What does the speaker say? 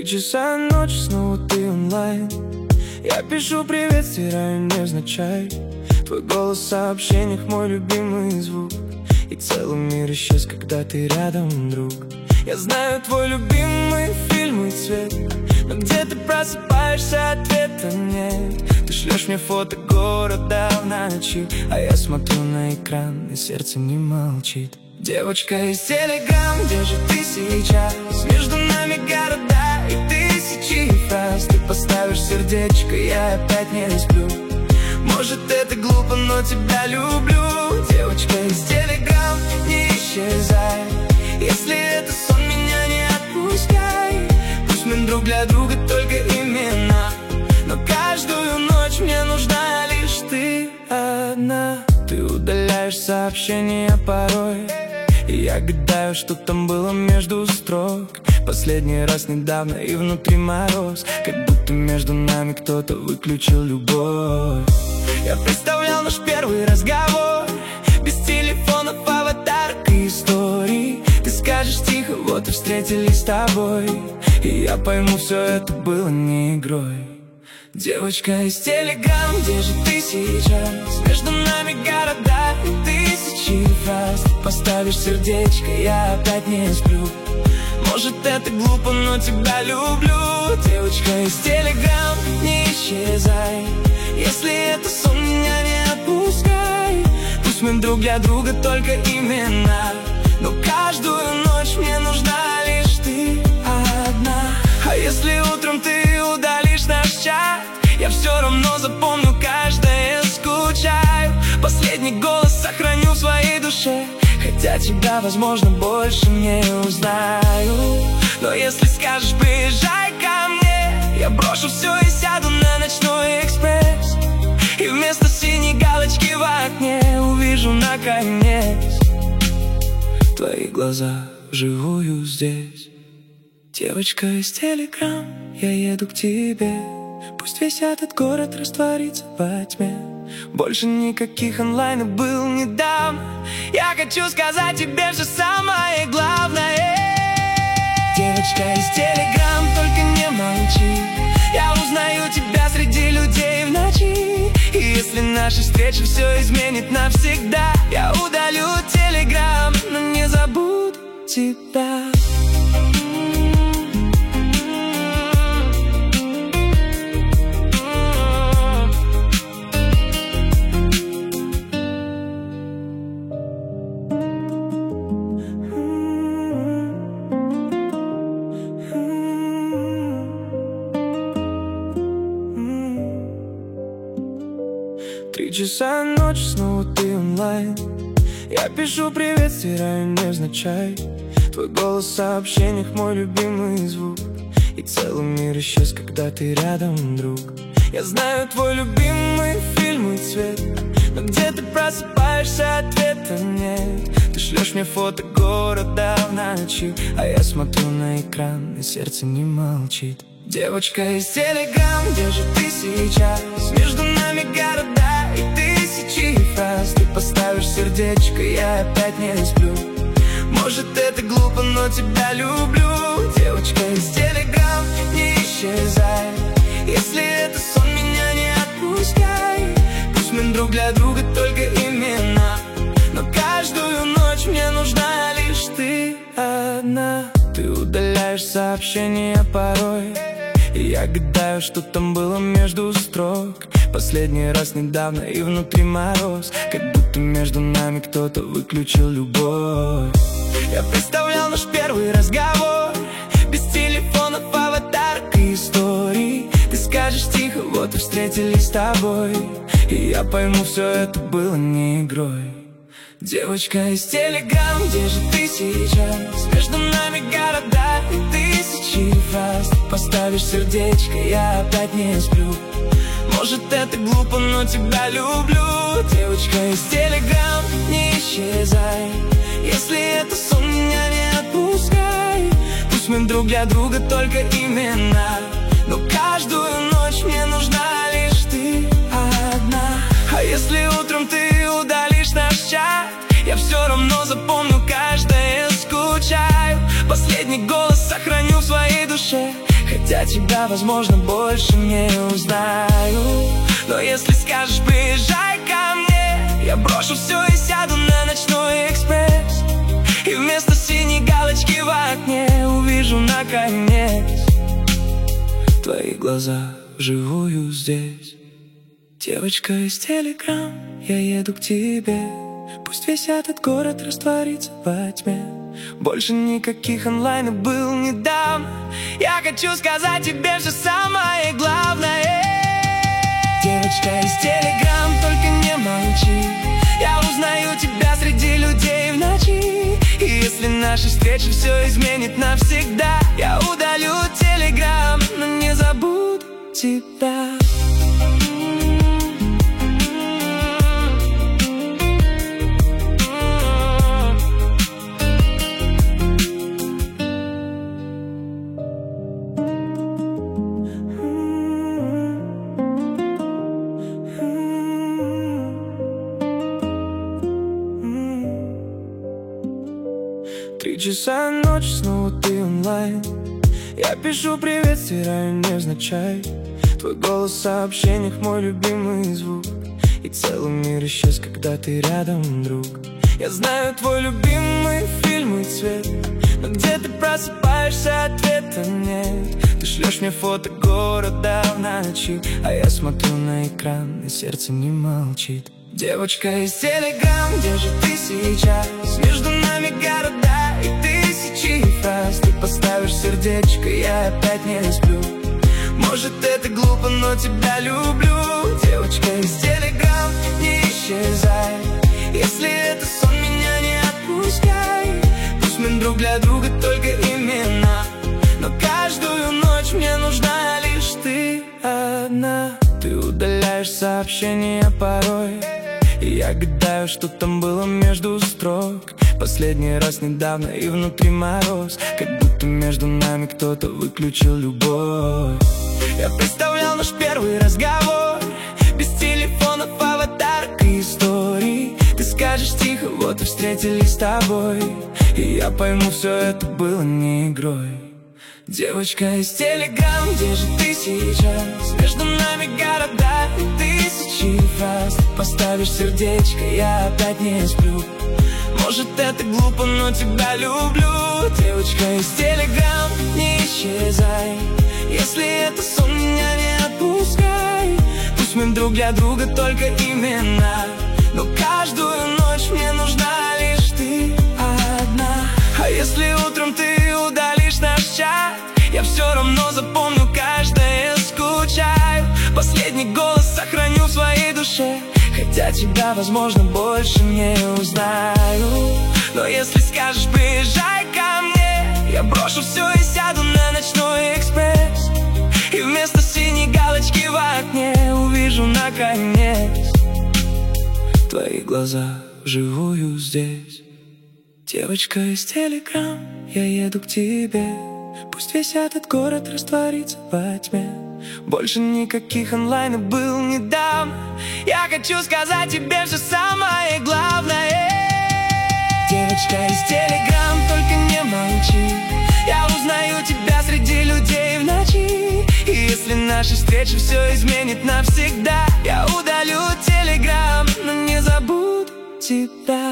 3 часа ночи, снова ты онлайн. Я пишу привет, стираю невзначай. Твой голос в сообщениях мой любимый звук. И целый мир исчез, когда ты рядом, друг. Я знаю твой любимый фильм и цвет, но где ты просыпаешься, ответа нет. Ты шлешь мне фото города в ночи, а я смотрю на экран, и сердце не молчит. Девочка из Телеграм, где же ты сейчас? Между нами города и тысячи фраз. Ты поставишь сердечко, я опять не сплю. Может это глупо, но тебя люблю. Девочка из Телеграм, не исчезай. Если это сон, меня не отпускай. Пусть мы друг для друга только имена, но каждую ночь мне нужна лишь ты одна. Ты удаляешь сообщения порой, и я гадаю, что там было между строк. Последний раз недавно, и внутри мороз, как будто между нами кто-то выключил любовь. Я представлял наш первый разговор, без телефонов, аватарок и историй. Ты скажешь тихо, вот и встретились с тобой, и я пойму, все это было не игрой. Девочка из Телеграм, где же ты сейчас? Между нами города и тысячи фраз. Ты поставишь сердечко, я опять не сплю. Может это глупо, но тебя люблю. Девочка из Телеграм, не исчезай. Если это сон, меня не отпускай. Пусть мы друг для друга только имена, но каждую ночь мне нужна лишь ты одна. А если утром ты удалишь наш чат, я все равно запомню каждое, скучаю. Последний голос сохраню в своей душе, хотя тебя, возможно, больше не узнаю. Но если скажешь, приезжай ко мне, я брошу все и сяду на ночной экспресс. И вместо синей галочки в окне увижу наконец твои глаза вживую здесь. Девочка из Телеграм, я еду к тебе. Пусть весь этот город растворится во тьме. Больше никаких онлайнов был недавно. Я хочу сказать тебе все самое главное. Девочка из Телеграм, только не молчи. Я узнаю тебя среди людей в ночи. И если наша встреча все изменит навсегда, я удалю Телеграм, но не забуду тебя. 3 часа ночи, снова ты онлайн. Я пишу привет, стираю невзначай. Твой голос в сообщениях мой любимый звук. И целый мир исчез, когда ты рядом, друг. Я знаю твой любимый фильм и цвет, но где ты просыпаешься, ответа нет. Ты шлешь мне фото города в ночи, а я смотрю на экран, и сердце не молчит. Девочка из Телеграм, где же ты сейчас? Между нами города и тысячи фраз. Ты поставишь сердечко, я опять не сплю. Может это глупо, но тебя люблю. Девочка из Телеграм, не исчезай. Если это сон, меня не отпускай. Пусть мы друг для друга только имена, но каждую ночь мне нужна лишь ты одна. Ты удаляешь сообщения порой, и я гадаю, что там было между строк. Последний раз недавно, и внутри мороз, как будто между нами кто-то выключил любовь. Я представлял наш первый разговор, без телефонов, аватарок и историй. Ты скажешь тихо, вот и встретились с тобой, и я пойму, все это было не игрой. Девочка из Телеграм, где же ты сейчас? Между нами города и тысячи фраз. Ты поставишь сердечко, я опять не сплю. Может это глупо, но тебя люблю. Девочка из Телеграм, не исчезай. Если это сон, меня не отпускай. Пусть мы друг для друга только имена, но каждую ночь мне нужна лишь ты одна. А если утром ты удалишь наш чат, я все равно запомню каждое, скучаю. Последний голос сохраню в своей душе, Хотя тебя, возможно, больше не узнаю. Но если скажешь, приезжай ко мне, я брошу все и сяду на ночной экспресс. И вместо синей галочки в окне увижу наконец твои глаза вживую здесь. Девочка из Телеграм, я еду к тебе. Пусть весь этот город растворится во тьме. Больше никаких онлайнов был недавно. Я хочу сказать тебе все самое главное. Девочка из Телеграм, только не молчи. Я узнаю тебя среди людей в ночи. И если наши встречи все изменит навсегда, я удалю Телеграм, но не забуду тебя. Три часа ночи, снова ты онлайн. Я пишу привет, стираю невзначай. Твой голос в сообщениях мой любимый звук. И целый мир исчез, когда ты рядом, друг. Я знаю твой любимый фильм и цвет, но где ты просыпаешься, ответа нет. Ты шлешь мне фото города в ночи, а я смотрю на экран, и сердце не молчит. Девочка из Телеграм, где же ты сейчас? Между нами города и тысячи фраз. Ты поставишь сердечко, я опять не сплю. Может, это глупо, но тебя люблю. Девочка из Телеграм, не исчезай. Если это сон, меня не отпускай. Пусть мы друг для друга только имена, но каждую ночь мне нужна лишь ты одна. Ты удаляешь сообщения порой, и я гадаю, что там было между строк. Последний раз недавно, и внутри мороз, как будто между нами кто-то выключил любовь. Я представлял наш первый разговор, без телефонов, аватарок и историй. Ты скажешь тихо, вот и встретились с тобой, и я пойму, все это было не игрой. Девочка из Телеграм, где же ты сейчас? Между нами города и тысячи фраз. Ты поставишь сердечко, я опять не сплю. Может, это глупо, но тебя люблю. Девочка из Телеграм, не исчезай. Если это сон, меня не отпускай. Пусть мы друг для друга только имена, но каждую ночь мне нужна лишь ты одна. А если утром ты удалишь наш чат, я все равно запомню каждое, скучаю. Последний голос сохраню в своей душе, хотя тебя, возможно, больше не узнаю. Но если скажешь, приезжай ко мне, я брошу все и сяду на ночной экспресс. И вместо синей галочки в окне увижу наконец твои глаза вживую здесь. Девочка из Телеграм, я еду к тебе. Пусть весь этот город растворится во тьме. Больше никаких онлайнов был недавно. Я хочу сказать тебе все самое главное. Девочка из Телеграм, только не молчи. Я узнаю тебя среди людей в ночи. И если наши встречи все изменит навсегда, я удалю Телеграм, но не забуду тебя.